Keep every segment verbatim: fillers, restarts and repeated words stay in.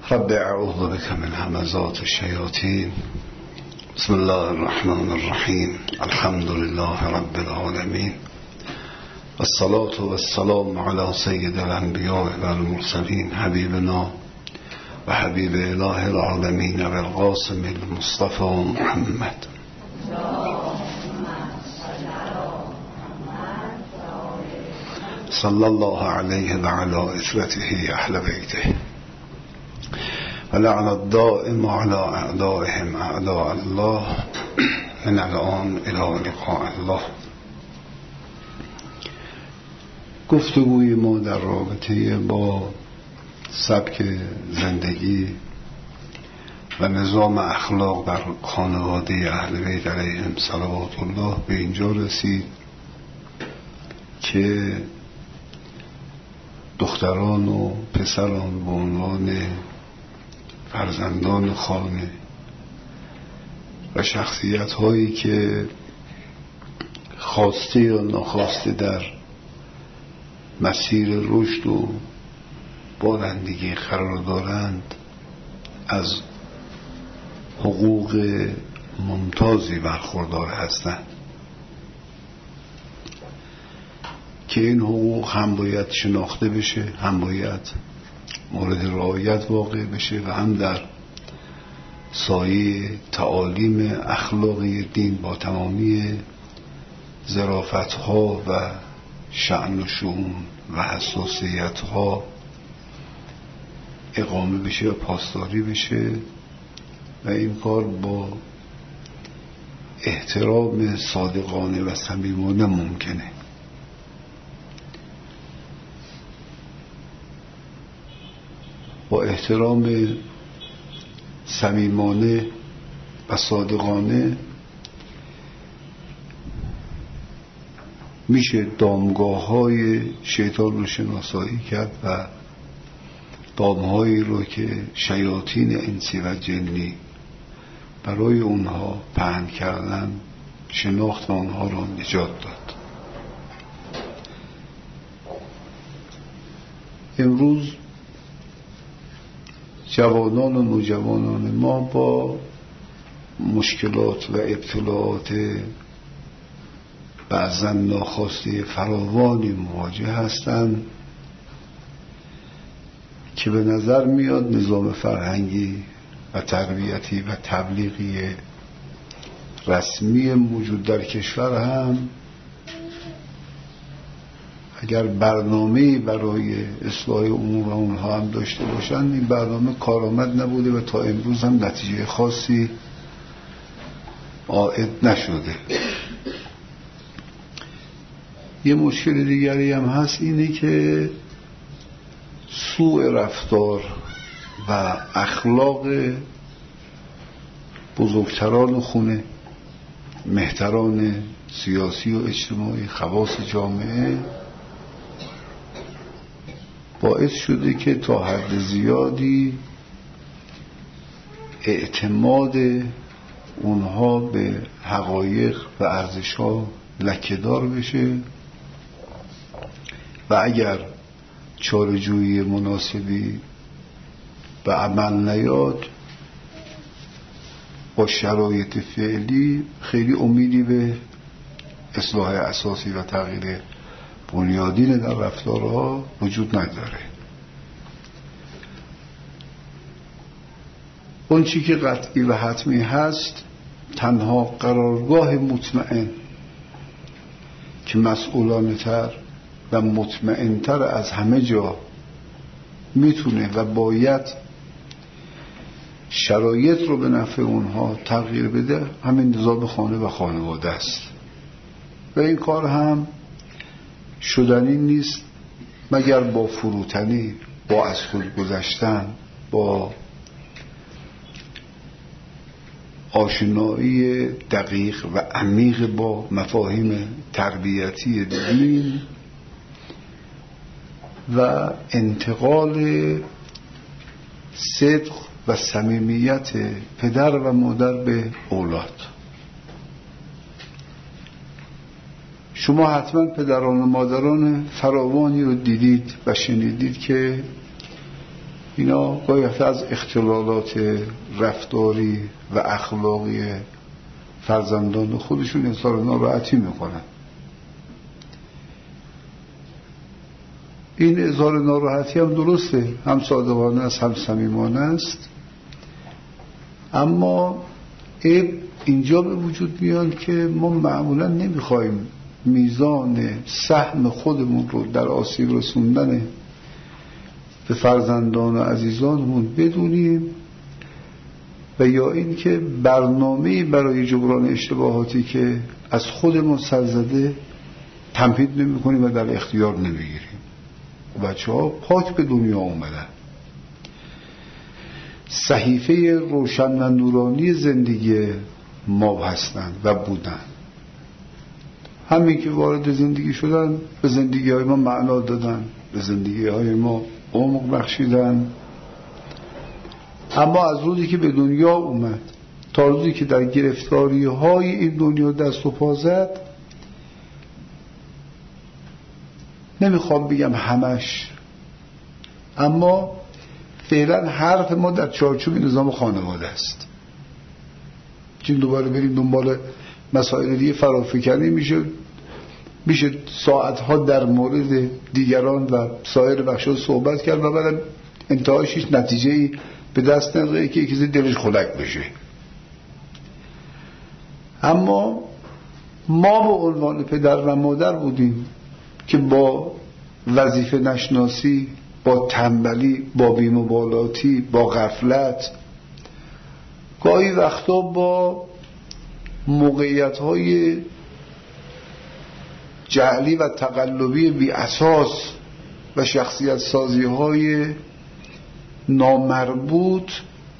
رب اعوذ بك من همزات الشیاطین. بسم الله الرحمن الرحیم. الحمد لله رب العالمین، والصلاة والسلام على سید الانبیاء والمرسلین، حبیبنا و حبیب اله العالمین بالقاسم المصطفى محمد. صلی الله علیه و علی اثرته اهل بیته و لعن الدائم على اعدائهم اعداء الله من الان الى لقاء الله. گفتگوی ما در رابطه با سبک زندگی و نظام اخلاق در خانواده اهل بیت علیهم صلوات الله به اینجا رسید که دختران و پسران به عنوان فرزندان خانه و شخصیت هایی که خواسته یا ناخواسته در مسیر رشد و بالندگی قرار دارند از حقوق ممتازی برخوردار هستند که این حقوق هم باید شناخته بشه، هم باید مورد رعایت واقع بشه و هم در سایه تعالیم اخلاقی دین با تمامی ظرافت‌ها و شأن و شؤون و حساسیت‌ها اقامه بشه و پاسداری بشه و این کار با احترام صادقانه و صمیمانه ممکنه. با احترام صمیمانه و صادقانه میشه دامگاه های شیطان رو شناسایی کرد و دامهایی رو که شیاطین انسی و جنی برای اونها پهن کردن شناخت و اونها رو نجات داد. امروز جوانان و نوجوانان ما با مشکلات و ابتلاعات بعضا ناخواسته فراوانی مواجه هستند که به نظر میاد نظام فرهنگی و تربیتی و تبلیغی رسمی موجود در کشور هم اگر برنامه‌ای برای اصلاح امور اونها هم داشته باشن، این برنامه کارآمد نبوده و تا امروز هم نتیجه خاصی عائد نشده. یه مشکل دیگری هم هست، اینه که سوء رفتار و اخلاق بزرگتران خونه، مهتران سیاسی و اجتماعی، خواص جامعه باعث شده که تا حد زیادی اعتماد اونها به حقایق و ارزش‌ها لکه‌دار بشه و اگر چاره‌جویی مناسبی به عمل نیاد، با شرایط فعلی خیلی امیدی به اصلاح اساسی و تغییر بنیادین در رفتارها وجود نداره. اون چی که قطعی و حتمی هست، تنها قرارگاه مطمئن که مسئولانه تر و مطمئن تر از همه جا میتونه و باید شرایط رو به نفع اونها تغییر بده، همین نظام خانه و خانواده است و این کار هم شدنی نیست مگر با فروتنی، با از خود گذشتن، با آشنایی دقیق و عمیق با مفاهیم تربیتی دین و انتقال صدق و صمیمیت پدر و مادر به اولاد. شما حتما پدران و مادران فراوانی رو دیدید و شنیدید که اینا گاهی از اختلالات رفتاری و اخلاقی فرزندان خودشون اظهار ناراحتی میکنن. این اظهار ناراحتی هم درسته، هم صادقانه است هم صمیمانه است، اما عیب اینجا به وجود میاد که ما معمولا نمیخوایم میزان سهم خودمون رو در آسیب رسوندن به فرزندان و عزیزانمون بدونیم و یا این که برنامه‌ای برای جبران اشتباهاتی که از خودمون سرزده تمهید نمی کنیم و در اختیار نمیگیریم. بچه ها پاک به دنیا اومدن، صحیفه روشن و نورانی زندگی ما هستند و بودن. همین که وارد زندگی شدن به زندگی های ما معنا دادن، به زندگی های ما عمق بخشیدن، اما از روزی که به دنیا اومد تا روزی که در گرفتاری های این دنیا دست و پا زد، نمیخوام بگم همش، اما فعلا حرف ما در چارچوب نظام خانواده است. چون دوباره بریم دنبال مسائل دیگه فرافکنی میشه میشه ساعتها در مورد دیگران و سایر بخش‌ها صحبت کرد و بعد انتهاش هیچ نتیجه‌ای به دست نمیاد که یکی دلش خنک بشه. اما ما به عنوان پدر و مادر بودیم که با وظیفه نشناسی، با تنبلی، با بی‌مبالاتی، با غفلت، گاهی وقتا با موقعیت‌های جعلی و تقلبی بی اساس و شخصیت سازی‌های نامربوط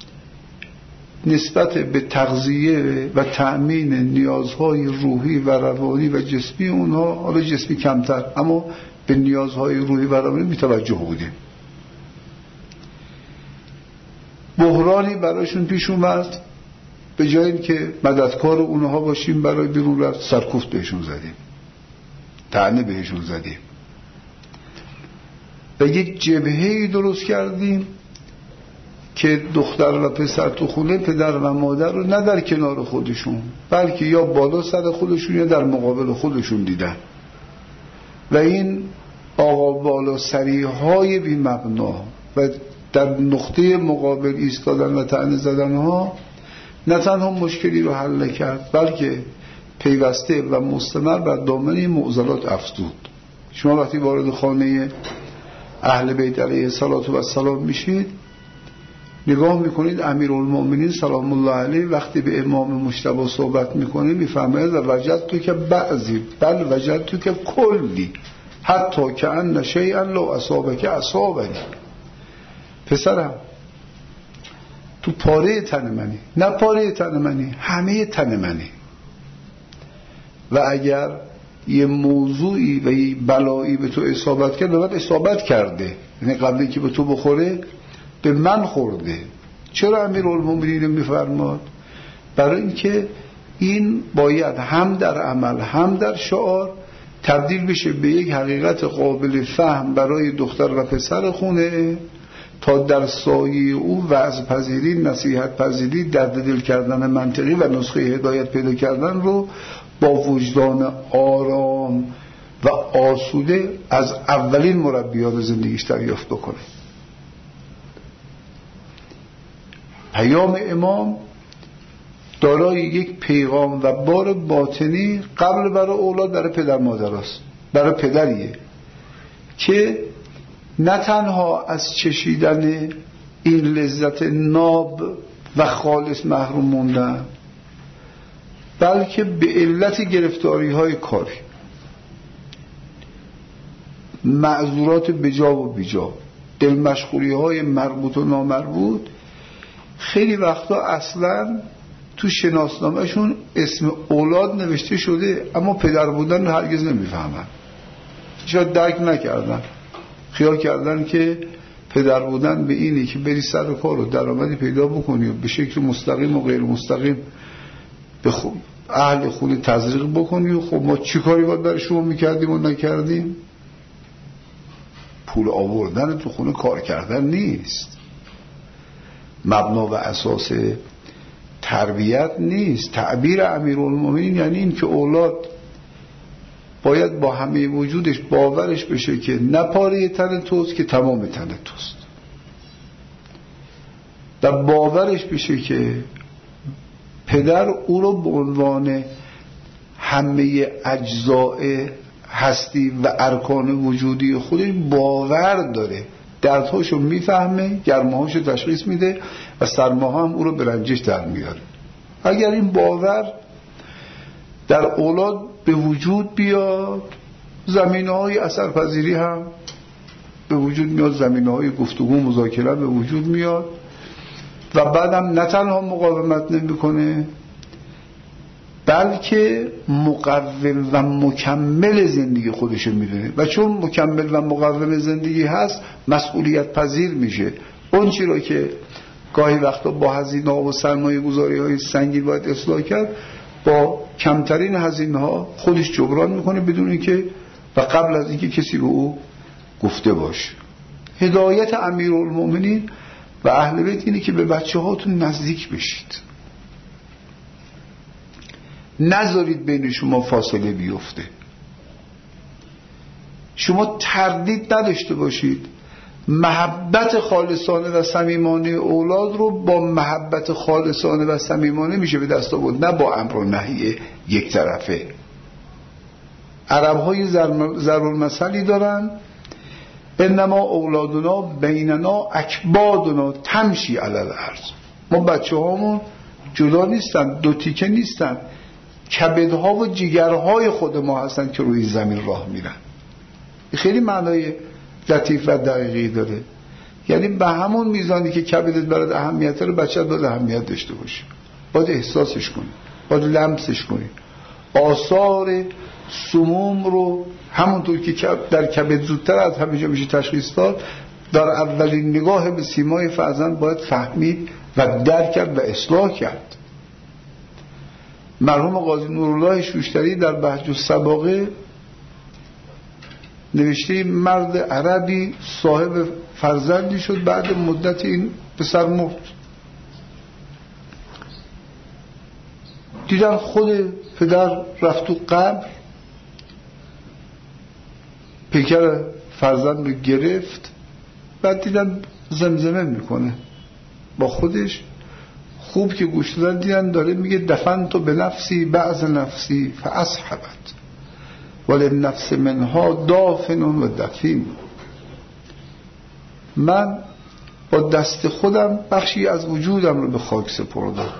نسبت به تغذیه و تأمین نیازهای روحی و روانی و جسمی اونها، حالا جسمی کمتر، اما به نیازهای روحی و روانی بی‌توجه بودیم. بحرانی برایشون پیش اومد، به جای اینکه مددکار اونها باشیم برای بیرون رفت، سرکوفت بهشون زدیم، طعنه بهشون زدیم و یک جبهه‌ای درست کردیم که دختر و پسر تو خونه پدر و مادر رو نه در کنار خودشون بلکه یا بالا سر خودشون یا در مقابل خودشون دیدن و این آقا بالا سری های بی مبنا و در نقطه مقابل ایستادن و طعنه زدن ها نه تنها مشکلی رو حل کرد بلکه پیوسته و مستمر بر دامنه معضلات افزود. شما وقتی وارد خانه اهل بیت علیه السلام میشید، نگاه میکنید امیرالمومنین سلام الله علیه وقتی به امام مجتبی صحبت میکنه میفرماید وجدت که بعضی بل وجدت که کلی حتی که ان شیئا لو اصابک اصابنی. پسرم تو پاره تن منی، نه پاره تن منی، همه تن منی، و اگر یه موضوعی و یه بلایی به تو اصابت کرد باید اصابت کرده، یعنی قبلی که به تو بخوره به من خورده. چرا امیرالمومنین میفرماد؟ برای اینکه این باید هم در عمل هم در شعار تبدیل بشه به یک حقیقت قابل فهم برای دختر و پسر خونه تا در سایه او وعظ پذیری، نصیحت پذیری، درد دل کردن منطقی و نسخه هدایت پیدا کردن رو با وجدان آرام و آسوده از اولین مربیان زندگیش دریافت بکنه. پیام امام دارای یک پیغام و بار باطنی قبل برای اولاد برای پدر مادر است، برای پدریه که نه تنها از چشیدن این لذت ناب و خالص محروم موندن بلکه به علت گرفتاری های کاری، معذورات بجا و بیجا، دل مشغولی های مربوط و نامربوط، خیلی وقتا اصلا تو شناسنامهشون اسم اولاد نوشته شده اما پدر بودن رو هرگز نمیفهمن، شاید درک نکردن، خیال کردن که پدر بودن به اینی که بری سر کار و درآمدی پیدا بکنی و به شکل مستقیم و غیر مستقیم به خود اهل خود تزریق بکنی و خب ما چی کاری باید برای شما میکردیم و نکردیم؟ پول آوردن تو خونه کار کردن نیست. مبنا و اساس تربیت نیست. تعبیر امیرالمومنین یعنی این که اولاد باید با همه وجودش باورش بشه که نه پاره تن توست که تمام تن توست، و باورش بشه که پدر او رو به عنوان همه اجزاء هستی و ارکان وجودی خودش باور داره، دردهاشو میفهمه، گرماهاشو تشخیص میده و سرماها هم او رو به رنجش در میاره. اگر این باور در اولاد به وجود بیاد، زمینه‌های اثرپذیری هم به وجود میاد، زمینه‌های گفتگو مذاکره به وجود میاد و بعدم نه تنها مقاومت نمیکنه بلکه مقوم و مکمل زندگی خودشو میدونه، و چون مکمل و مقوم زندگی هست مسئولیت پذیر میشه. اون چی رو که گاهی وقتا با هزینه و سرمایه گذاری های سنگین باید اصلاح کرد، با کمترین هزینه ها خودش جبران میکنه بدون اینکه و قبل از اینکه کسی به او گفته باشه. هدایت امیرالمومنین و اهل بیت اینه که به بچه هاتون نزدیک بشید، نذارید بین شما فاصله بیفته، شما تردید نداشته باشید. محبت خالصانه و صمیمانه اولاد رو با محبت خالصانه و صمیمانه میشه به دست آورد، نه با امر و نهی یک طرفه. عرب های ضرب المثلی دارن: انما اولادنا بیننا اکبادنا تمشی علی الارض. ما بچه هامون جدا نیستن، دو تیکه نیستن، کبدها و جگرهای خود ما هستن که روی زمین راه میرن. خیلی معنای لطیف و دقیقی داره. یعنی به همون میزانی که کبدت برات اهمیت داره، بچه‌ت باید اهمیت داشته باشه، باید احساسش کنی، باید لمسش کنی. آثار سموم رو همونطور که در کبد زودتر از همیشه میشه تشخیص داد، در اولین نگاه به سیمای فرزند باید فهمید و درک کرد و اصلاح کرد. مرحوم قاضی نورالله شوشتری در بهج الصباغه نوشته مرد عربی صاحب فرزندی شد، بعد مدت این پسر مرد. دیدن خود پدر رفت تو قبر، پیکر فرزند رو گرفت، بعد دیدن زمزمه میکنه با خودش. خوب که گوش دادن دیدن داره میگه دفنتو به نفسی بعض نفسی فاصحبت وللنفس منها دافن و دفین. من با دست خودم بخشی از وجودم رو به خاک سپردم،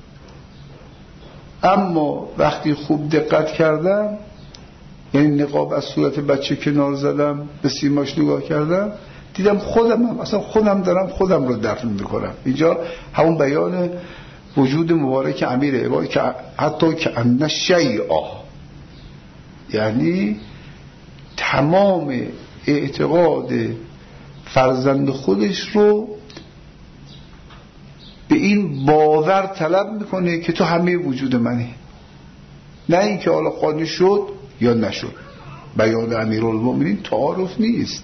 اما وقتی خوب دقت کردم، یعنی نقاب از صورت بچه کنار زدم، به سیماش نگاه کردم، دیدم خودم هم اصلا خودم دارم خودم رو دفن میکنم. اینجا همون بیان وجود مبارک امیر عباد که حتی که ان شیئا، یعنی تمام اعتقاد فرزند خودش رو به این باور طلب میکنه که تو همه وجود منی، نه اینکه حالا قانع شد یا نشد. بیان امیرالمومنین تعارف نیست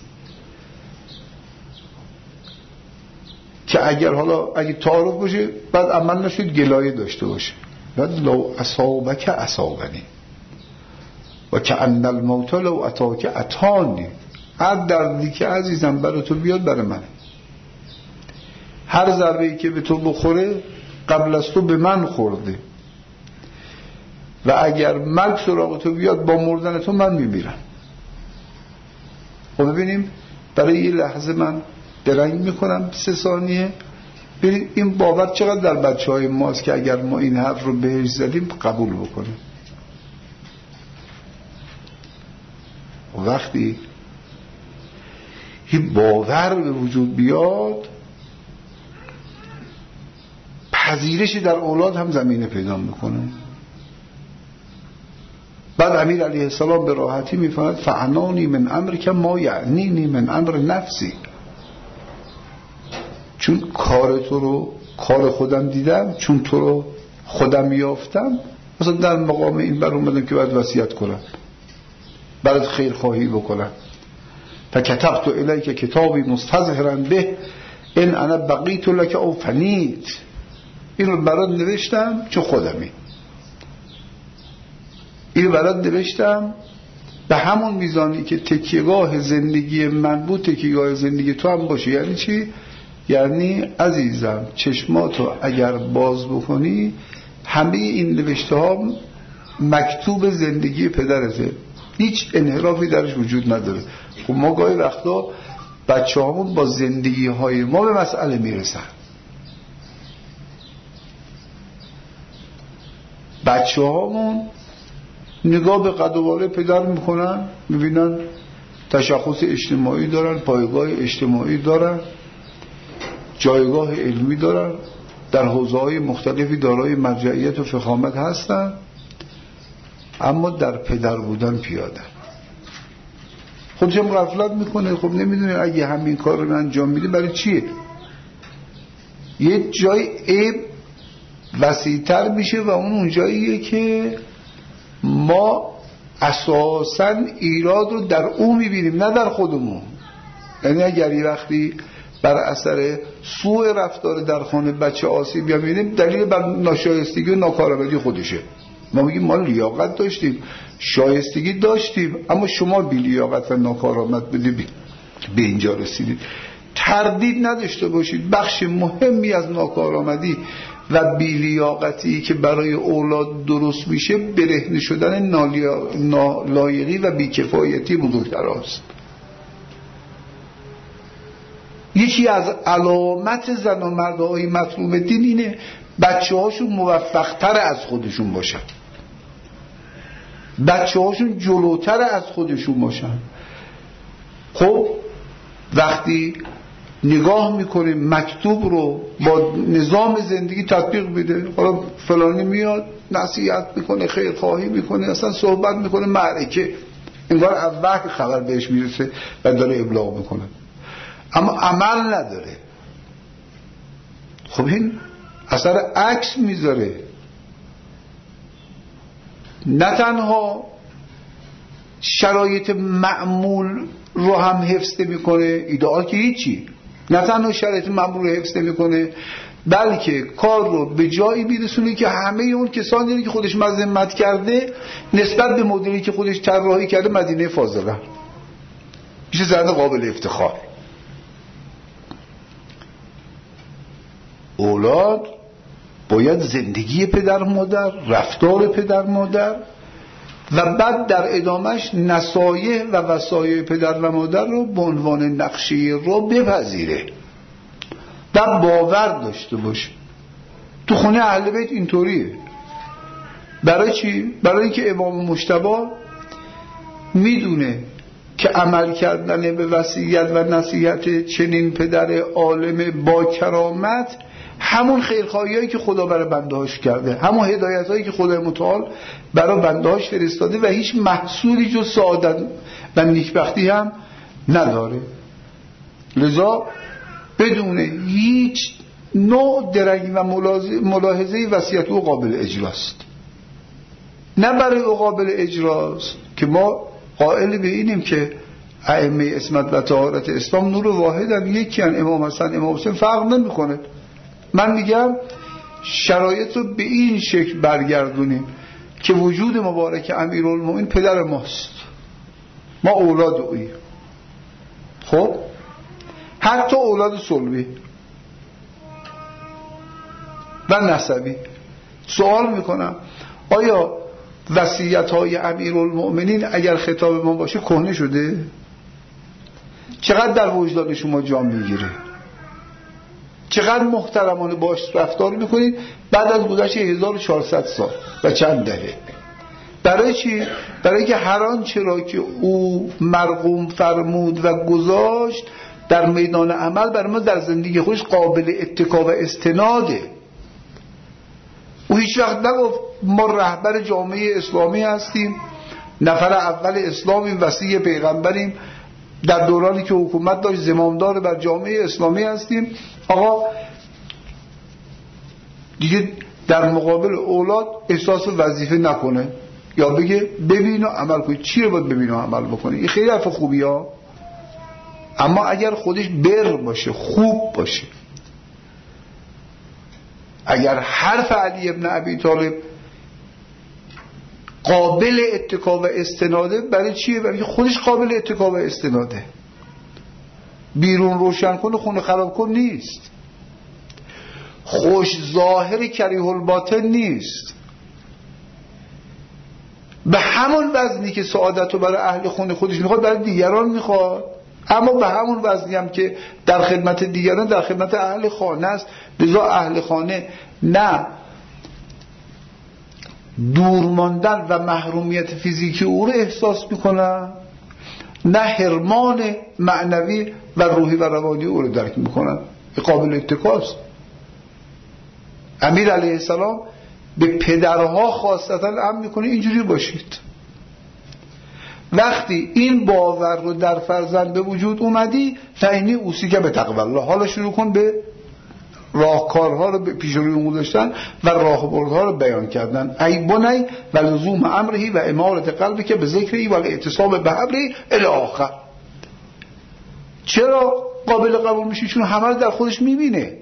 که اگر حالا اگه تعارف باشه بعد عمل نشد گلایه داشته باشه. بعد لو اصابک اصابنی و که ان الموت لو اتاک اتانی، هر دردی که عزیزم برای تو بیاد برای من، هر ضربه‌ای که به تو بخوره قبل از تو به من خورده، و اگر مرگ سراغ تو بیاد با مردن تو من میمیرم. خب ببینیم برای یه لحظه من درنگ میکنم سه ثانیه، ببینیم این باور چقدر در بچه های ماست که اگر ما این حرف رو بهش زدیم قبول بکنیم. وقتی این باور به وجود بیاد، پذیرشی در اولاد هم زمینه پیدا میکنه. بعد امیر علیه السلام به راحتی میفهمد فعنانی من امر که ما یعنینی من امر نفسی، چون کار تو رو کار خودم دیدم، چون تو رو خودم یافتم، مثلا در مقام این بر اومدم که باید وصیت کنم، برات خیر خواهی بکنم. فکتبت الیک کتابی مستظهرا به این انا بقیت لک او فنیت، اینو برات نوشتم چون خودمی، اینو برات نوشتم به همون میزانی که تکیهگاه زندگی من بود تکیهگاه زندگی تو هم باشه. یعنی چی؟ یعنی عزیزم چشماتو اگر باز بکنی همه این نوشته ها مکتوب زندگی پدرته، هیچ انحرافی درش وجود نداره. خب ما گاهی وقتا بچه هامون با زندگی های ما به مسئله میرسن. بچه هامون نگاه به قد و باله پدر میکنن، میبینن تشخص اجتماعی دارن، پایگاه اجتماعی دارن، جایگاه علمی دارن، در حوزه‌های مختلفی دارای مرجعیت و فخامت هستن، اما در پدر بودن پیادن. خودشم غفلت میکنه. خب نمیدونه اگه همین کار رو انجام میده برای چیه؟ یه جای عیب وسیع‌تر میشه و اون اون جاییه که ما اساساً ایراد رو در او میبینیم نه در خودمون. یعنی اگر یه وقتی بر اثر سوء رفتار در خانه بچه آسیب میبینیم، دلیل بر ناشایستگی و ناکارآمدی خودشه. ما میگیم ما لیاقت داشتیم، شایستگی داشتیم، اما شما بی لیاقت و ناکارآمد بودید به اینجا رسیدید. تردید نداشته باشید بخش مهمی از ناکارآمدی و بی لیاقتی که برای اولاد درست میشه برهنه شدن نالایقی و بیکفایتی بزرگتراست. یکی از علامت زن و مردهای مطلوب دین اینه بچه هاشون موفقتر از خودشون باشن، بچه هاشون جلوتر از خودشون باشن. خب وقتی نگاه میکنیم مکتوب رو با نظام زندگی تطبیق میده، حالا فلانی میاد نصیحت میکنه، خیرخواهی میکنه، اصلا صحبت میکنه معرکه، انگار اول خبر بهش میرسه و داره ابلاغ میکنه، اما عمل نداره. خب این اثر عکس میذاره، نه تنها شرایط معمول رو هم حفظ میکنه، ایدئال که هیچی، نه تنها شرایط معمول رو حفظ میکنه بلکه کار رو به جایی میرسونه که همه اون کسانی که خودش مذمت کرده نسبت به مدلی که خودش طراحی کرده مدینه فاضله میشه زنده قابل افتخار. اولاد باید زندگی پدر مادر، رفتار پدر مادر و بعد در ادامهش نصایح و وصایای پدر و مادر رو به عنوان نقشه رو بپذیره و باور داشته باشه. تو خونه اهل بیت اینطوریه. برای چی؟ برای اینکه امام مجتبی میدونه که عمل کردن به وصیت و نصیحت چنین پدر عالم با کرامت همون خیرخواهیایی که خدا برای بندهاش کرده، همون هدایتایی که خدا متعال برای بندهاش فرستاده و هیچ محصولی جز سعادت و نیکبختی هم نداره. لذا بدون هیچ نوع درنگی و ملاحظه وصیت او قابل اجراست. نه برای او قابل اجراست که ما قائل به اینیم که ائمه عصمت و طهارت اسلام نور واحدن، یکی ان، امام حسن امام حسین فرق نمیکنه. من میگم شرایط رو به این شکل برگردونیم که وجود مبارک امیرالمومنین پدر ماست، ما اولاد اوییم. خب حتی اولاد صلبی و نسبی. سوال میکنم آیا وصیت های امیرالمومنین اگر خطاب ما باشه کهنه شده؟ چقدر در وجدان شما جا میگیره؟ چقدر محترمانه باش رفتار میکنید بعد از گذشت هزار و چهارصد سال و چند دهه؟ برای چی؟ برای که هر آنچه را که او مرقوم فرمود و گذاشت در میدان عمل برای ما در زندگی خودش قابل اتکا و استناده. او هیچ وقت نگفت ما رهبر جامعه اسلامی هستیم، نفر اول اسلامیم، وصی پیغمبریم، در دورانی که حکومت داشت زمامدار بر جامعه اسلامی هستیم. آقا دیگه در مقابل اولاد احساس وظیفه نکنه یا بگه ببین و عمل کنی. چی رو باید ببین و عمل بکنی؟ این خیلی حرف خوبی ها. اما اگر خودش بر باشه، خوب باشه، اگر حرف علی ابن ابی طالب قابل اتکا و استناده، برای چیه؟ برای خودش قابل اتکا و استناده. بیرون روشن کن و خونه خراب کن نیست، خوش ظاهر کریه الباطن نیست. به همون وزنی که سعادت رو برای اهل خونه خودش میخواد برای دیگران میخواد، اما به همون وزنی هم که در خدمت دیگران در خدمت اهل خانه است. لذا اهل خانه نه دور ماندن و محرومیت فیزیکی او رو احساس میکنن، نه حرمان معنوی و روحی و روانی او رو درک میکنن. قابل اتکاست. امیر علیه السلام به پدرها خاصتا امر میکنه اینجوری باشید. وقتی این باور رو در فرزند به وجود اومدی، فینی اوسی که به تقوی الله، حالا شروع کن به راهکارها رو به پیش روی گذاشتن و راهبردها رو بیان کردن. ای بنی و لزوم امرهی و امارت قلبی که به ذکری و اعتصام به حبلی الی آخر. چرا قابل قبول میشه؟ چون همه رو در خودش میبینه.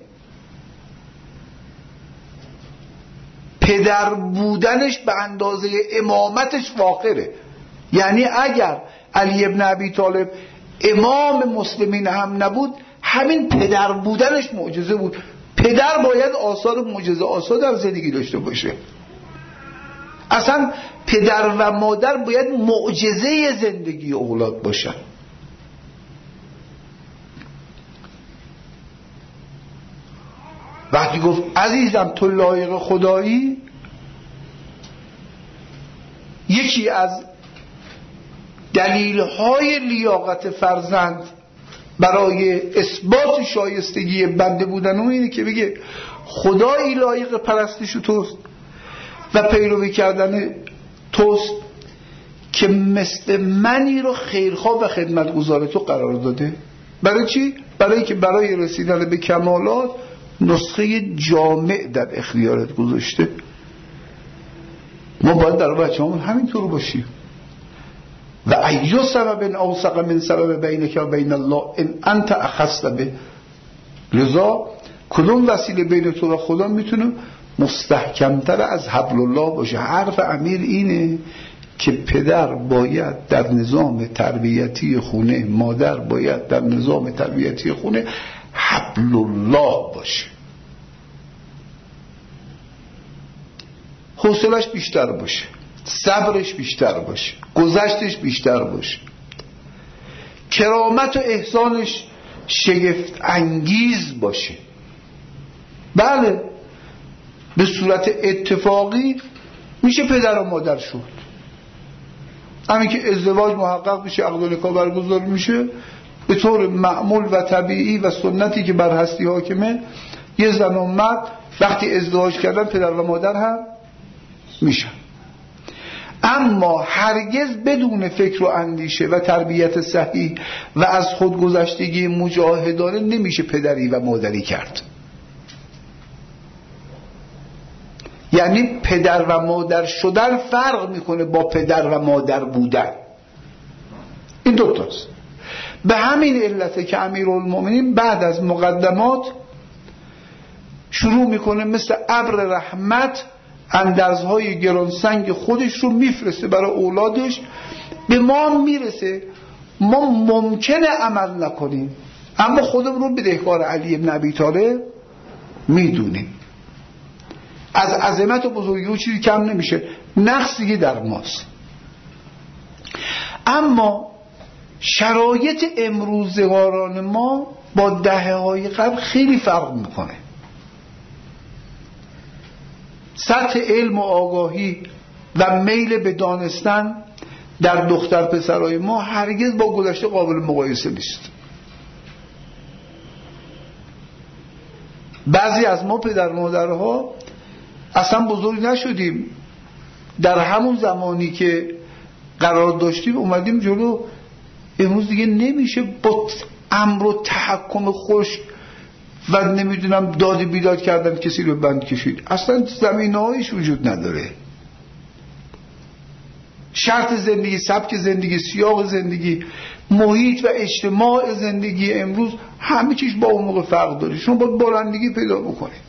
پدر بودنش به اندازه امامتش فاخره. یعنی اگر علی ابن ابی طالب امام مسلمین هم نبود، همین پدر بودنش معجزه بود. پدر باید آثار معجزه آسا در زندگی داشته باشه. اصلا پدر و مادر باید معجزه زندگی اولاد باشن. وقتی گفت عزیزم تو لایق خدایی، یکی از دلیل‌های لیاقت فرزند برای اثبات شایستگی بنده بودن اون اینه که بگه خدایی لایق پرستش توست و پیروی کردن توست که مثل منی رو خیرخواه و خدمتگزار تو قرار داده. برای چی؟ برای که برای رسیدن به کمالات نسخه جامع در اختیارت گذاشته. ما باید در بچه همون همینطور باشیم. و ایو سبب اوثق من سبب بینک و بین الله ان انت اخذت به. لذا کدوم وسیله بین تو و خدا میتونه مستحکمتر از حبل الله باشه؟ حرف امیر اینه که پدر باید در نظام تربیتی خونه، مادر باید در نظام تربیتی خونه حبل الله باشه، حوصلش بیشتر باشه، صبرش بیشتر باشه، گذشتش بیشتر باشه، کرامت و احسانش شگفت انگیز باشه. بله به صورت اتفاقی میشه پدر و مادر شد. همین که ازدواج محقق میشه، عقد و نکاح برگزار میشه، به طور معمول و طبیعی و سنتی که بر هستی حاکمه، یه زن و مرد وقتی ازدواج کردن پدر و مادر هم میشن. اما هرگز بدون فکر و اندیشه و تربیت صحیح و از خودگذشتگی مجاهدانه نمیشه پدری و مادری کرد. یعنی پدر و مادر شدن فرق میکنه با پدر و مادر بودن. این دوتاست. به همین علته که امیرالمومنین بعد از مقدمات شروع میکنه مثل ابر رحمت اندرزهای گرانسنگ خودش رو میفرسته برای اولادش. به ما میرسه ما ممکنه عمل نکنیم، اما خودمون رو بدهکار علی ابن ابی طالب میدونیم. از عظمت و بزرگی او چیزی کم نمیشه، نقصی در ماست. اما شرایط امروزگاران ما با دهه های قبل خیلی فرق میکنه. سطح علم و آگاهی و میل به دانستن در دختر پسرای ما هرگز با گذشته قابل مقایسه نیست. بعضی از ما پدر مادرها اصلا بزرگ نشدیم، در همون زمانی که قرار داشتیم اومدیم جلو. امروز دیگه نمیشه با امر و تحکم خوش و نمیدونم داد بیداد کردن کسی رو بند کشید. اصلا زمینه‌هایش وجود نداره. شرط زندگی، سبک زندگی، سیاق زندگی محیط و اجتماع زندگی امروز همه چیز با اون موقع فرق داره. شما باید بارندگی پیدا بکنید.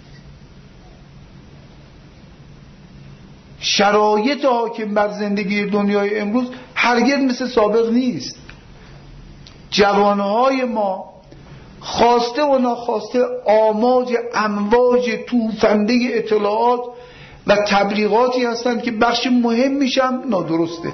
شرایط حاکم بر زندگی دنیای امروز هرگز مثل سابق نیست. جوانهای ما خواسته و ناخواسته آماج امواج توفنده اطلاعات و تبلیغاتی هستند که بخش مهمیش هم نادرسته،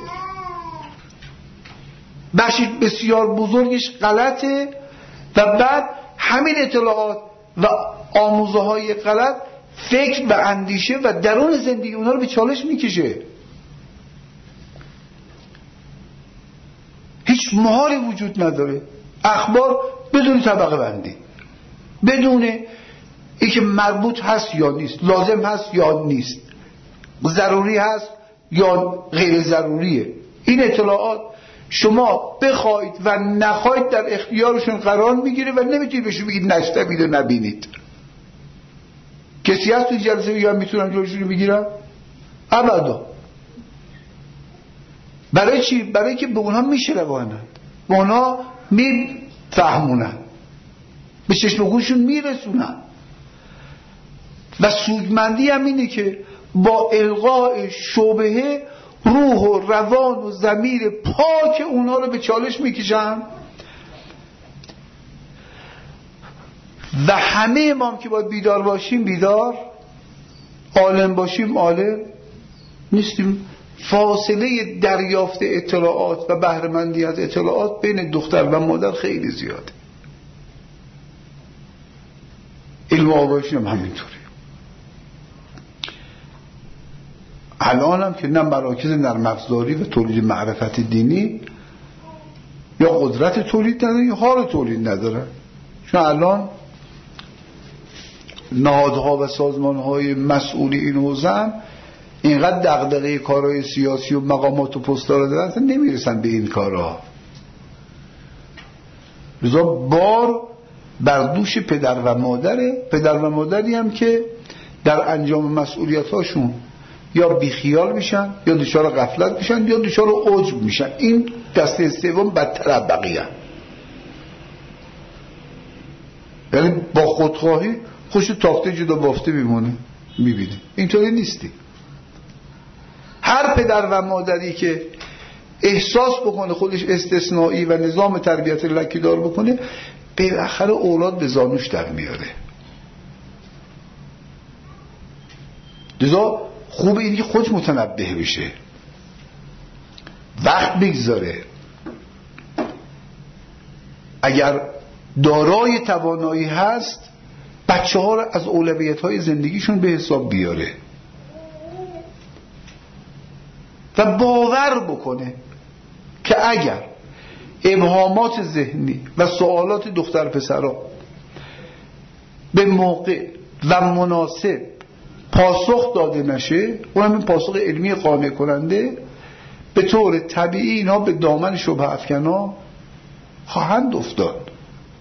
بخش بسیار بزرگش غلطه و بعد همین اطلاعات و آموزه های غلط فکر و اندیشه و درون زندگی اونها رو به چالش میکشه. هیچ مهاری وجود نداره. اخبار بدون طبقه بندی، بدون اینکه مربوط هست یا نیست، لازم هست یا نیست، ضروری هست یا غیر ضروریه. این اطلاعات شما بخواید و نخواید در اختیارشون قرار میگیره و نمیتونید بهشون بگید نشنوید و نبینید. کسی هست تو جلسه بگم میتونم جلوشون رو بگیرم؟ ابدا. برای چی؟ برای که به اونها میشنوانند، به اونها میفهمونن، به چشم و گوششون میرسونن. و سودمندی هم اینه که با القاء شبهه روح و روان و ضمیر پاک اونها رو به چالش میکشن. و همه ما که باید بیدار باشیم بیدار، عالم باشیم عالم نیستیم. فاصله دریافت اطلاعات و بهره‌مندی از اطلاعات بین دختر و مادر خیلی زیاده. علم آبایشی هم همینطوره. الان هم که نه مراکز نرم افزاری و تولید معرفت دینی یا قدرت تولید نداره یا حال تولید نداره. چون الان نهادها و سازمانهای مسئولی این حوزه هم اینقدر دغدغه کارهای سیاسی و مقامات و پست‌ها دارن اصلا نمیرسن به این کارها. لذا بار بر دوش پدر و مادره، پدر و مادری هم که در انجام مسئولیت‌هاشون یا بیخیال میشن یا دچار غفلت میشن یا دچار عجب میشن. این دسته سوم بدتر از بقیه، یعنی با خودخواهی خوش تاخته جدا بافته میمونه. میبینه اینطوری نیستی. هر پدر و مادری که احساس بکنه خودش استثنایی و نظام تربیت لکیدار بکنه، بالاخره اولاد به زانوش در میاره. لذا خوب اینی که خودش متنبه بشه، وقت بگذاره، اگر دارای توانایی هست بچه ها رو از اولویت های زندگیشون به حساب بیاره و باور بکنه که اگر ابهامات ذهنی و سوالات دختر پسرها به موقع و مناسب پاسخ داده نشه، اونم این پاسخ علمی قانع کننده، به طور طبیعی اینا به دامن شبه افکنا خواهند افتاد.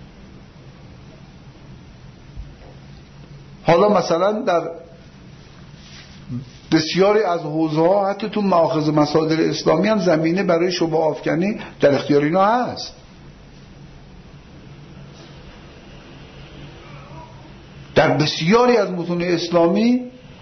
حالا مثلا در بسیاری از حوزه‌ها حتی تو مآخذ مصادر اسلامی هم زمینه برای شبه افکنی در اختیار اینا هست. در بسیاری از متون اسلامی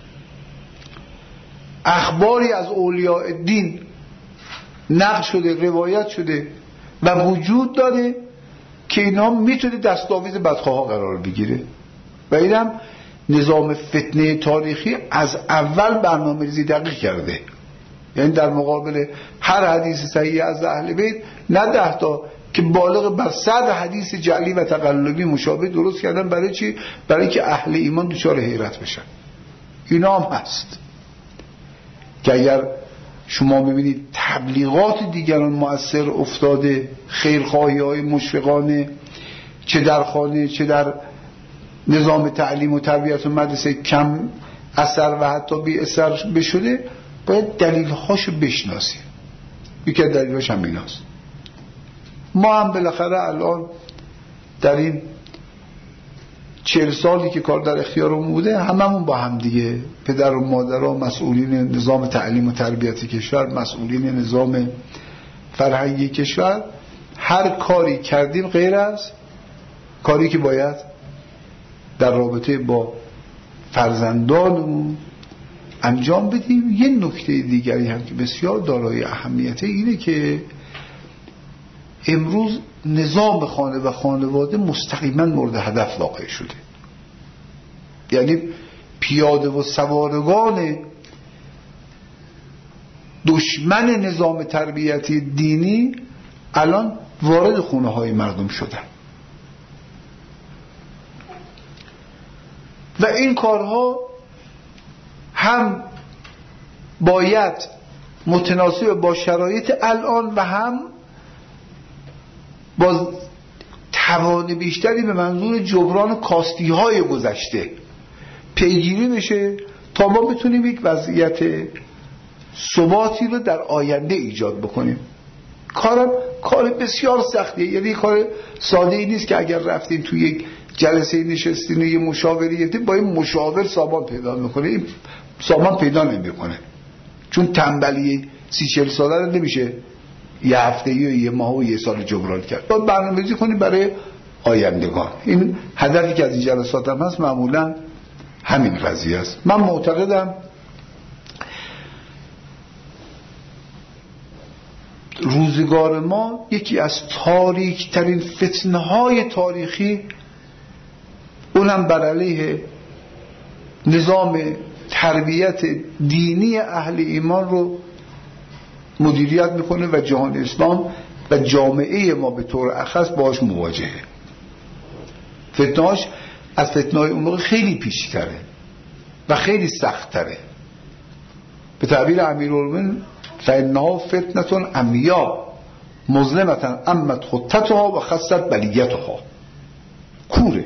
اخباری از اولیاء دین نقل شده، روایت شده و وجود داره که اینا میتونه دستاویز بدخواها قرار بگیره و اینم نظام فتنه تاریخی از اول برنامه‌ریزی دقیق کرده. یعنی در مقابل هر حدیث صحیح از اهل بیت نه ده تا که بالغ بر صد حدیث جعلی و تقلبی مشابه درست کردن. برای چی؟ برای که اهل ایمان دچار حیرت بشن. اینا هم هست که اگر شما ببینید تبلیغات دیگران مؤثر افتاده، خیرخواهی های مشفقانه چه در خانه چه در نظام تعلیم و تربیت و مدرسه کم اثر و حتی بی اثر بشده، باید دلیل هاشو بشناسیم. یکی از دلیلش هم ایناست. ما هم بالاخره الان در این چهل سالی که کار در اختیارمون بوده هممون با هم دیگه، پدر و مادر و مسئولین نظام تعلیم و تربیت کشور، مسئولین نظام فرهنگی کشور، هر کاری کردیم غیر از کاری که باید در رابطه با فرزندانمون انجام بدیم. یه نکته دیگری هم که بسیار دارای اهمیته اینه که امروز نظام خانه و خانواده مستقیما مورد هدف واقع شده. یعنی پیاده و سوارگان دشمن نظام تربیتی دینی الان وارد خونه های مردم شدن و این کارها هم باید متناسب با شرایط الان و هم با توان بیشتری به منظور جبران کاستی های گذشته پیگیری بشه تا ما بتونیم یک وضعیت ثباتی رو در آینده ایجاد بکنیم. کارم کار بسیار سختیه، یعنی کار ساده ای نیست که اگر رفتیم توی یک جلسه نشستین و یه مشاوره گرفتیم با این مشاور سامان پیدا میکنه. این سامان پیدا نمیکنه چون تنبلی سی چل ساله رو نمیشه یه هفته یا یه ماه و یه سال جبران کرد. باید برنامه‌ریزی کنیم برای آیندگان. این هدفی که از این جلسات هم هست معمولا همین قضیه است. من معتقدم روزگار ما یکی از تاریک ترین فتنه های تاریخی اونم بر علیه نظام تربیت دینی اهل ایمان رو مدیریت میکنه و جهان اسلام و جامعه ما به طور اخص باش مواجهه. فتنهاش از فتنه‌های اون موقع خیلی پیشتره و خیلی سخت‌تره. به تعبیر امیرالمومنین فإنها فتنة عمیاء مظلمة عمت خطتها و خست بلیتها. کوره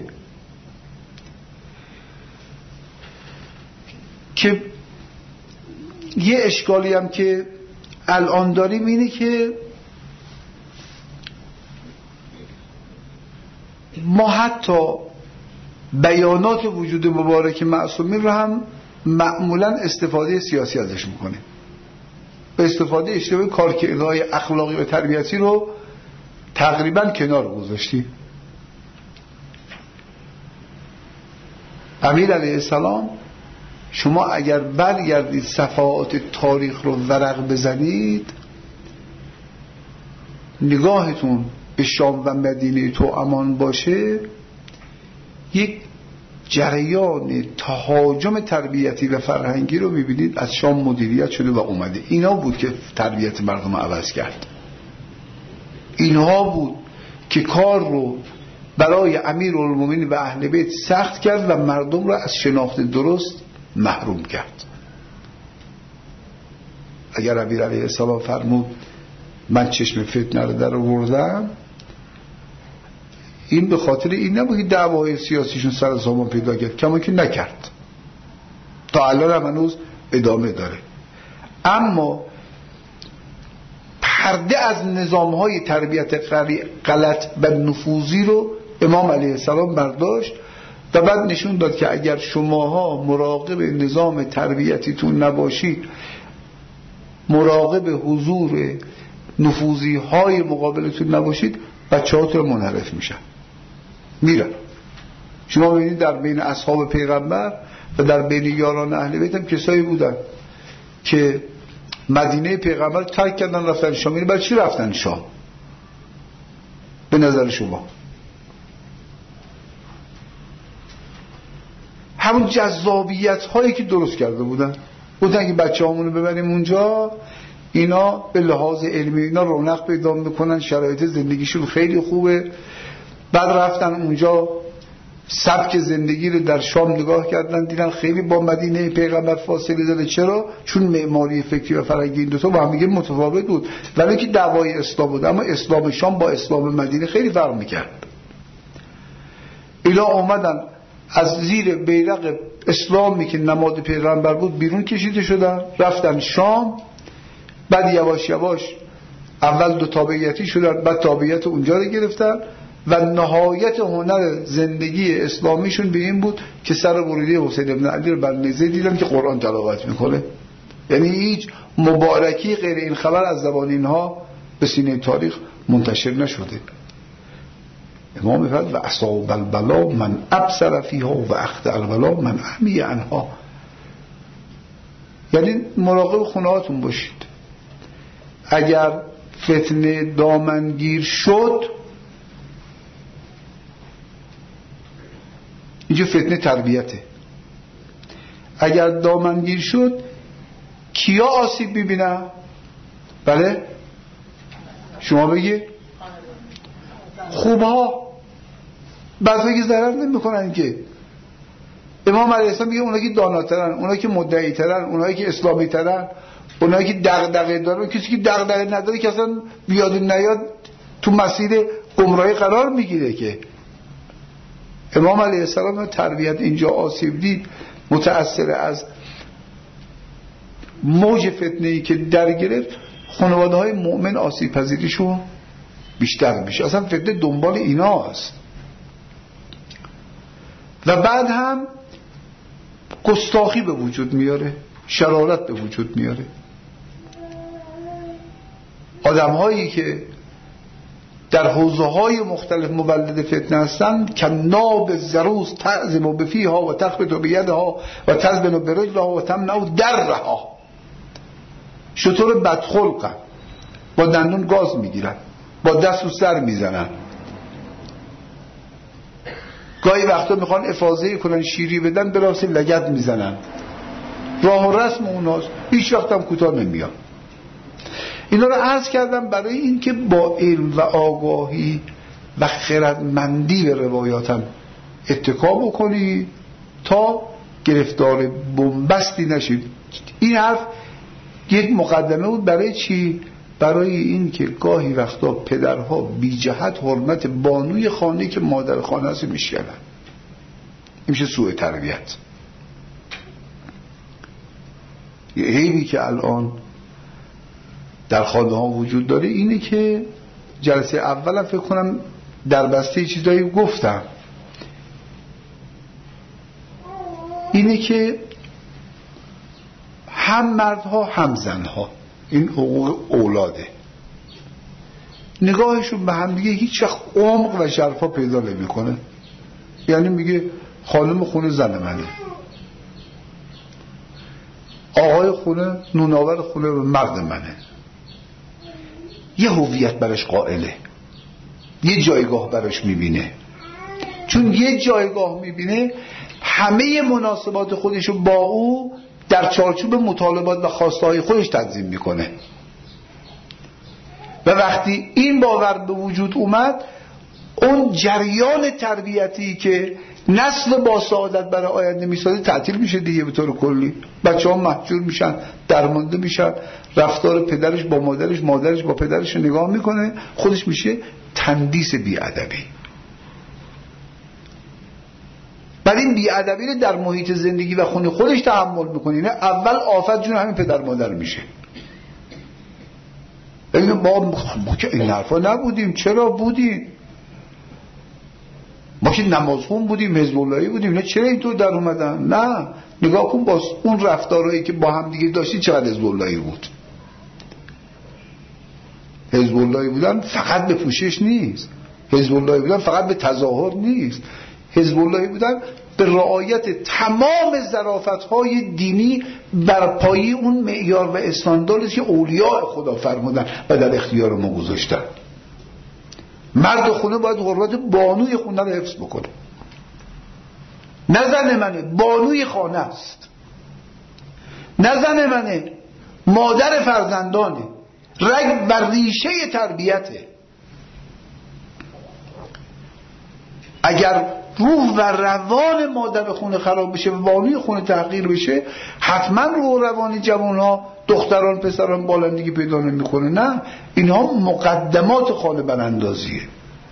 که یه اشکالی هم که الان داریم اینه که ما حتی بیانات وجود مبارک معصومین رو هم معمولا استفاده سیاسی ازش میکنیم. به استفاده اشتباه کارکردهای اخلاقی و تربیتی رو تقریبا کنار گذاشتیم. امیر علیه السلام شما اگر برگردید صفحات تاریخ رو ورق بزنید نگاهتون به شام و مدینه تو امان باشه یک جریان تهاجم تربیتی و فرهنگی رو میبینید از شام مدیریت شده و اومده. اینا بود که تربیت مردم عوض کرد. اینها بود که کار رو برای امیرالمومنین و اهل بیت سخت کرد و مردم رو از شناخت درست محروم کرد. اگر امیر علیه السلام فرمود من چشم فتنه رو در آوردم، این به خاطر این نبود که دعوای سیاسیشون سر سامان پیدا کرد، کما که نکرد، تا الان هم هنوز ادامه داره. اما پرده از نظامهای تربیت غلط و نفوذی رو امام علیه السلام برداشت و بعد نشون داد که اگر شماها مراقب نظام تربیتیتون نباشید، مراقب حضور نفوذی های مقابلتون نباشید، بچه هاتون منحرف میشن، میرن. شما ببینید در بین اصحاب پیغمبر و در بین یاران اهل بیت هم کسایی بودن که مدینه پیغمبر ترک کردن رفتن شام. یعنی برای چی رفتن شام به نظر شما؟ همون جذابیت هایی که درست کرده بودن بودن که بچه همونو ببریم اونجا، اینا به لحاظ علمی اینا رونق پیدا میکنن، شرایط زندگیشون خیلی خوبه. بعد رفتن اونجا سبک زندگی رو در شام نگاه کردن، دیدن خیلی با مدینه پیغمبر فاصله داره. چرا؟ چون معماری فکری و فرهنگی این دو تا با هم دیگه متفاوت بود، ولی که دعوای اسلام بود. اما اسلام شام با اسلام مدینه خیلی فرق میکرد. اینا اومدن از زیر بیرق اسلامی که نماد پیغمبر بود بیرون کشیده شدن، رفتن شام. بعد یواش یواش اول دو تابعیتی شدن، بعد تابعیت اونجا رو گرفتن و نهایت هنر زندگی اسلامیشون به این بود که سر ورودی حسین ابن علی رو بر نیزه دیدن که قرآن تلاوت میکنه. یعنی هیچ مبارکی غیر این خبر از زبان اینها به سینه تاریخ منتشر نشده. امام میفرد و اصاب البلا من ابصر فیها و اخطأ البلا من عمی عنها. یعنی مراقب خونهاتون باشید. اگر فتنه دامنگیر شد، اینجا فتنه تربیته، اگر دامنگیر شد کیا آسیب میبینن؟ بله شما بگی خوبها، بعضی که ضرر نمیکنن که. امام علیه السلام میگه اونایی که داناترن، اونایی که مدعی ترن، اونایی که اسلامی ترن، اونایی که دغدغه دارن، کسی که دغدغه نداره که اصلا بیاد نیاد تو مسیر گمراهی قرار میگیره. که امام علیه السلام تربیت اینجا آسیب دید، متأثر از موج فتنه‌ای که در گرفت، خانواده های مؤمن آسیب پذیریشون بیشتر میشه. اصلا فتنه دنبال ایناست. و بعد هم گستاخی به وجود میاره، شرارت به وجود میاره. آدم هایی که در حوزه های مختلف مولد فتنه هستند، کناب زروس تعظم بفیها و تخبط بیدها و تزبن برجلها و تمنع درها. شطور بدخلقن، با دندون گاز میگیرن، با دست و سر میزنن، گاهی وقتا میخوان افاضه کنن شیری بدن براسه لگد میزنن. راه و رسم اوناست، هیچ وقت هم کوتاه نمیان. اینا رو عرض کردم برای این که با علم و آگاهی و خردمندی به روایاتم اتکا بکنی تا گرفتار بنبستی نشید. این حرف یک مقدمه بود برای چی؟ برای این که گاهی وقتا پدرها بی جهت حرمت بانوی خانه که مادر خانه هست میشکنن. این میشه سوء تربیت. یه عیبی که الان در خانه ها وجود داره اینه که جلسه اولم فکر کنم در بسته چیزایی گفتم، اینه که هم مردها هم زنها، این حقوق اولاده، نگاهشون به هم دیگه هیچ وقت عمق و شرفا پیدا نمیکنه. یعنی میگه خانم خونه زن منه، آقای خونه نوناور خونه مرد منه. یه هویت براش قائله، یه جایگاه براش میبینه. چون یه جایگاه میبینه، همه مناسبات خودشو با او در چارچوب مطالبات و خواستهای خودش تنظیم میکنه. و وقتی این باور به وجود اومد، اون جریان تربیتی که نسل با سعادت برای آینده میسازه تعطیل میشه دیگه. به طور کلی بچه ها محجور میشن، درمانده میشن، رفتار پدرش با مادرش، مادرش با پدرش نگاه میکنه، خودش میشه تندیس بی‌ادبی. بعد این بی‌ادبی رو در محیط زندگی و خونه خودش تحمل میکنه. نه اول آفت جون همین پدر مادر میشه. ببین ما ما که این حرفا نبودیم. چرا بودیم؟ ما که نمازخون بودیم، حزب اللهی بودیم. نه چرا اینطور در اومدن؟ نه نگاه کن با اون رفتارهایی که با هم دیگه داشتی چقدر حزب اللهی بود. حزب اللهی بودن فقط به پوشش نیست، حزب اللهی بودن فقط به تظاهر نیست، حزب اللهی بودن به رعایت تمام ظرافت‌های دینی بر پایه اون معیار و استانداردی که اولیاء خدا فرمودن و در اختیار ما گذاشتن. مرد خونه باید حرمت بانوی خونه رو حفظ بکنه. نه زن منه، بانوی خانه است. نه زن منه، مادر فرزندانه. رگ بر ریشه تربیته. اگر روح و روان مادر خونه خراب بشه و بانوی خونه تحقیر بشه، حتما روح و روان جوانها، دختران پسران بالندگی پیدا نمیکنه. نه، اینها مقدمات خانه براندازیه.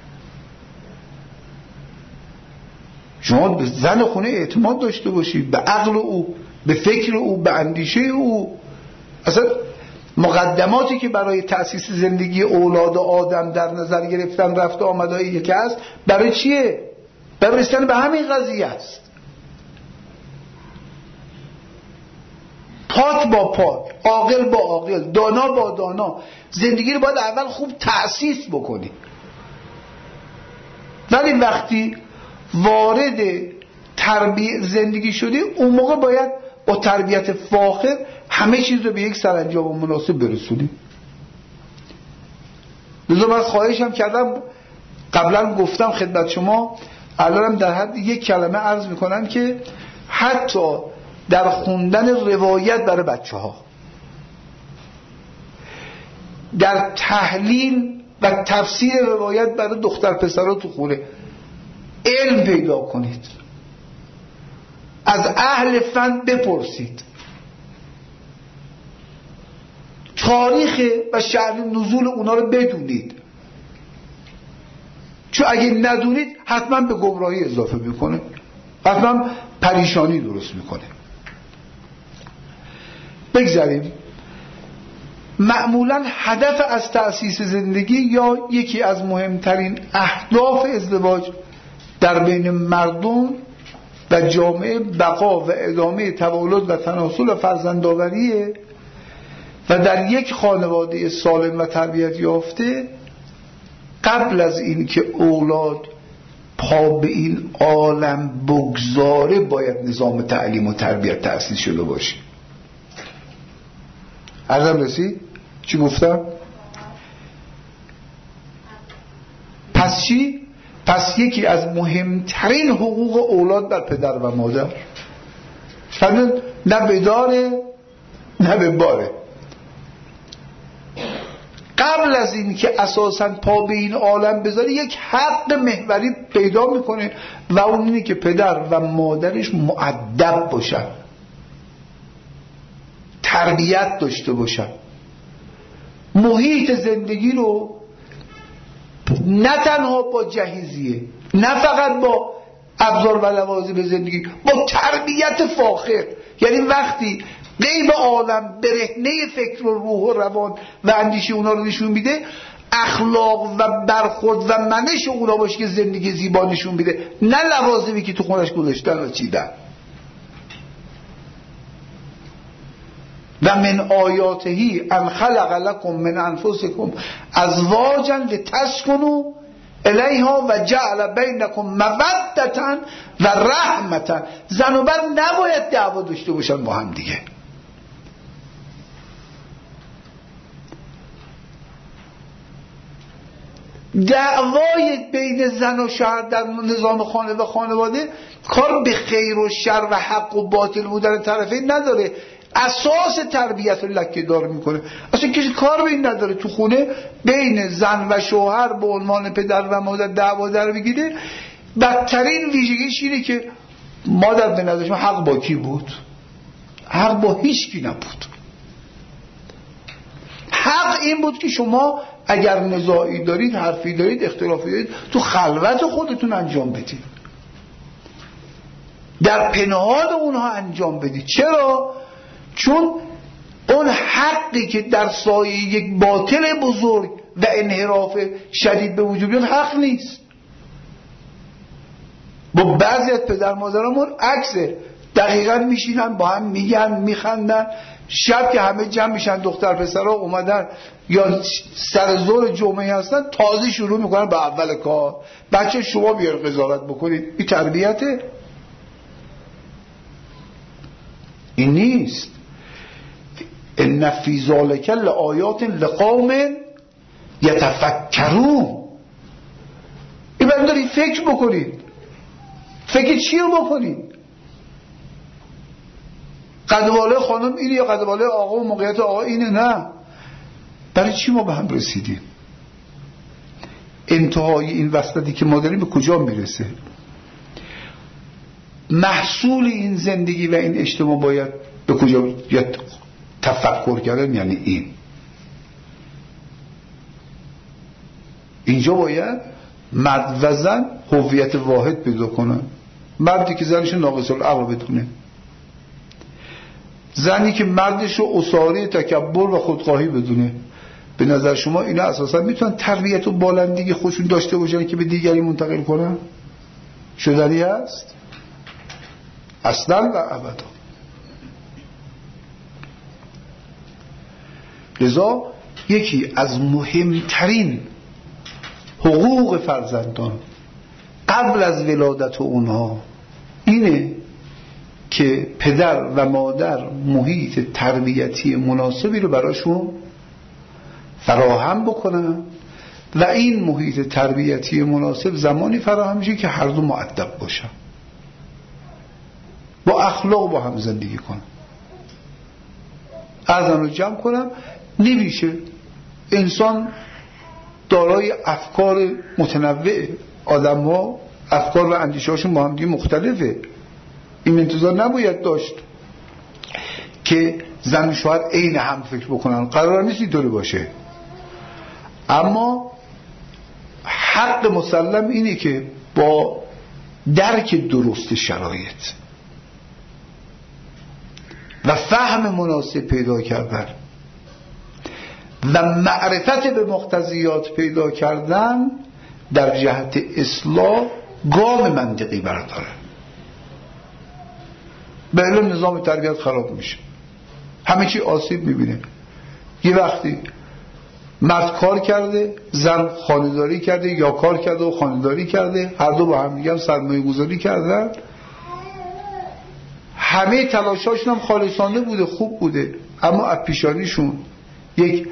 شما به زن خونه اعتماد داشته باشید، به عقل او، به فکر او، به اندیشه او. اصلا مقدماتی که برای تأسیس زندگی اولاد آدم در نظر گرفتن رفت آمدهای یکی هست، برای چیه؟ برای رسیدن به همین قضیه است. پات با پات، عاقل با عاقل، دانا با دانا. زندگی رو باید اول خوب تأسیس بکنی. ولی وقتی وارد تربیت زندگی شدی، اون موقع باید با تربیت فاخر همه چیز رو به یک سرانجام مناسب برسونی. لذا من خواهشم کردم، قبلا گفتم خدمت شما، الانم در حد یک کلمه عرض میکنم که حتی در خوندن روایت برای بچه ها، در تحلیل و تفسیر روایت برای دختر پسرها تو خونه علم پیدا کنید، از اهل فن بپرسید، تاریخ و شأن نزول اونا رو بدونید، چون اگه ندونید حتما به گمراهی اضافه میکنه، حتما پریشانی درست میکنه. بگذاریم. معمولا هدف از تأسیس زندگی یا یکی از مهمترین اهداف ازدواج در بین مردم و جامعه بقا و ادامه تولد و تناسل و فرزندآوریه و در یک خانواده سالم و تربیت یافته قبل از این که اولاد پا به این عالم بگذاره باید نظام تعلیم و تربیت تأسیس شده باشه. عرضم رسید؟ چی گفتم؟ پس چی؟ پس یکی از مهمترین حقوق اولاد بر پدر و مادر، نه به داره نه به باره. قبل از این که اساساً پا به این عالم بذاره یک حق محوری پیدا میکنه و اون اینه که پدر و مادرش مؤدب باشن، تربیت داشته باشن، محیط زندگی رو نه تنها با جهیزیه، نه فقط با ابزار و لوازم زندگی، با تربیت فاخر. یعنی وقتی غیب عالم برهنه فکر و روح و روان و اندیشه اونا رو نشون میده، اخلاق و برخورد و منش اونا باشه که زندگی زیبا نشون میده، نه لوازمی که تو خونش گذاشتن و چیدن. و من آیاتهی ان خلق لکم من انفسکم ازواجا لتسکنوا الیها و جعل بینکم مودة و رحمة. زن و مرد نباید دعوا داشته باشن با هم دیگه. دعوای بین زن و شوهر در نظام خانه و خانواده کار به خیر و شر و حق و باطل بودن طرفین نداره، اساس تربیت رو لکه دار میکنه. اصلا کسی کار به این نداره تو خونه بین زن و شوهر به عنوان پدر و مادر دعوا در بگیره. بدترین ویژگیش اینه که مادر به نظرش حق با کی بود؟ حق با هیچ کی نبود. حق این بود که شما اگر نزاعی دارید، حرفی دارید، اختلافی دارید، تو خلوت خودتون انجام بدید، در پنهان اونها انجام بدید. چرا؟ چون اون حقی که در سایه یک باطل بزرگ و انحراف شدید به وجود بیاد حق نیست. با بعضی از پدر مادرامون عکسه، دقیقاً میشینن با هم میگن میخندن، شب که همه جمع میشن دختر پسرها اومدن یا سر زور جمعه هستن تازه شروع میکنن به اول کار. بچه شما بیار قضاوت بکنید، این تربیته؟ این نیست. ان فی ذلک لآیات لقوم یتفکرون. این باید دارید فکر بکنید. فکر چی رو بکنید؟ قدواله خانم اینه یا قدواله آقا و موقعیت آقا اینه؟ نه. برای چی ما به هم رسیدیم؟ انتهای این وصلتی که ما داریم به کجا میرسه؟ محصول این زندگی و این اجتماع باید به کجا تفکر کردن؟ یعنی این اینجا باید مرد و زن هویت واحد پیدا کنن. مردی که زنش ناقص العقل بدونه، زنی که مردش رو اساره تکبر و خودخواهی بدونه. به نظر شما اینا اساسا میتونن تربیت و بالندگی خودشون داشته باشن که به دیگری منتقل کنن؟ شدنی هست؟ اصلا و ابدا. لذا یکی از مهمترین حقوق فرزندان قبل از ولادت اونها اینه که پدر و مادر محیط تربیتی مناسبی رو براشون فراهم بکنن و این محیط تربیتی مناسب زمانی فراهم میشه که هر دو مؤدب باشن، با اخلاق با هم زندگی کنن. ارزم رو جمع کنم، نمیشه انسان دارای افکار متنوع، آدم ها افکار و اندیشه هاشون با هم دیگه مختلفه. این انتظار نباید داشت که زن و شوهر عین هم فکر بکنن، قرار نیست اینطوری باشه. اما حق مسلم اینه که با درک درست شرایط و فهم مناسب پیدا کردن و معرفت به مقتضیات پیدا کردن در جهت اصلاح گام منطقی برداره. به علم نظام تربیت خراب میشه، همه چی آسیب میبینه. یه وقتی مرد کار کرده، زن خانه‌داری کرده، یا کار کرده و خانه‌داری کرده، هر دو با هم دیگه سرمایه گذاری کردن، همه تلاشاشون هم خالصانه بوده، خوب بوده، اما از پیشانیشون یک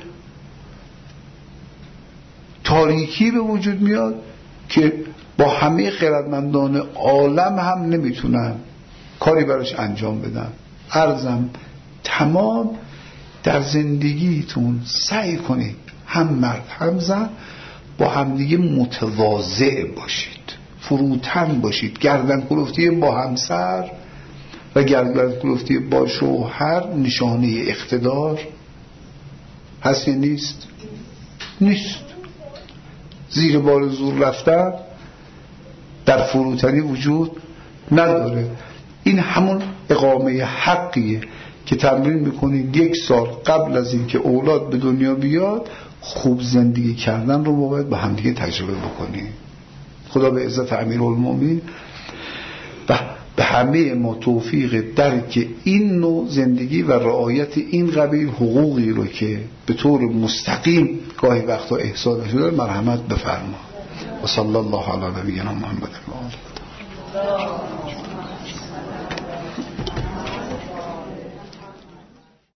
تاریکی به وجود میاد که با همه خردمندان عالم هم نمیتونن کاری براش انجام بدن. عرضم تمام در زندگیتون سعی کنید هم مرد هم زن با همدیگه متواضع باشید، فروتن باشید. گردن کلفتی با همسر و گردن کلفتی با شوهر نشانه اقتدار هست یا نیست؟ نیست. زیر بار زور رفتن در فروتنی وجود نداره. این همون اقامه حقیه که تمرین میکنید یک سال قبل از اینکه اولاد به دنیا بیاد خوب زندگی کردن رو باید با همدیگه تجربه بکنید. خدا به عزت امیرالمومنین و به همه ما توفیق درک این نوع زندگی و رعایت این قبیل حقوقی رو که به طور مستقیم گاهی وقتا احساس شده مرحمت بفرما. و صلی الله علی نبینا محمد و آله.